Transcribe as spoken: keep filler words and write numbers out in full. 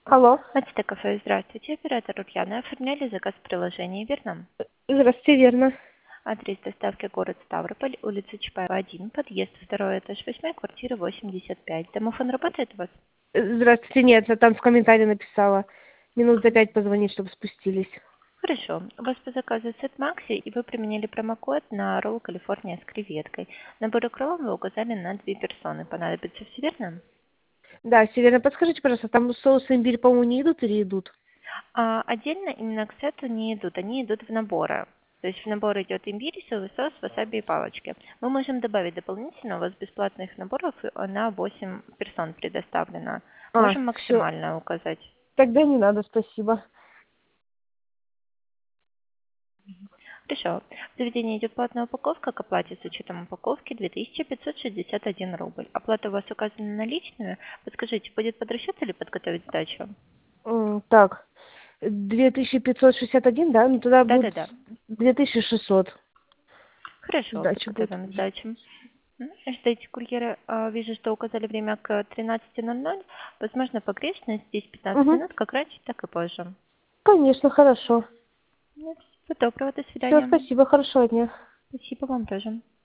Алло. Мачта кафе, здравствуйте. Оператор Ульяна. Оформляли заказ в приложении, верно? Здравствуйте, верно. Адрес доставки город Ставрополь, улица Чапаева, один, подъезд, второй этаж, восьмая квартира, восемьдесят пять. Домофон работает у вас? Э, Здравствуйте, нет, я там в комментарии написала. Минут за пять позвонить, чтобы спустились. Хорошо. У вас по заказу сет Макси, и вы применили промокод на ролл Калифорния с креветкой. Набор кроллов вы указали на две персоны. Понадобится все верно? Да, Северна, подскажите, пожалуйста, там соусы имбирь, по-моему, не идут или идут? А отдельно именно к сету не идут, они идут в наборы. То есть в набор идет имбирь, соевый соус, васаби и палочки. Мы можем добавить дополнительно, у вас бесплатных наборов э, на восемь персон предоставлено. А, Можем все. максимально указать. Тогда не надо, спасибо. Хорошо. В заведении идет платная упаковка, к оплате с учетом упаковки две тысячи пятьсот шестьдесят один рубль. Оплата у вас указана наличными. Подскажите, будет под расчет или подготовить сдачу? М, Так, две тысячи пятьсот шестьдесят один, да? Ну, тогда будет Да-да-да. две тысячи шестьсот. Хорошо, Сдача будет. подготовим сдачу. М, Ждите курьера. А, Вижу, что указали время к тринадцати ноль ноль. Возможно, погрешность. Здесь пятнадцать Угу. минут, как раньше, так и позже. Конечно, хорошо. Ну, всего доброго, до Все, свидания. спасибо, хорошего дня. Спасибо вам тоже.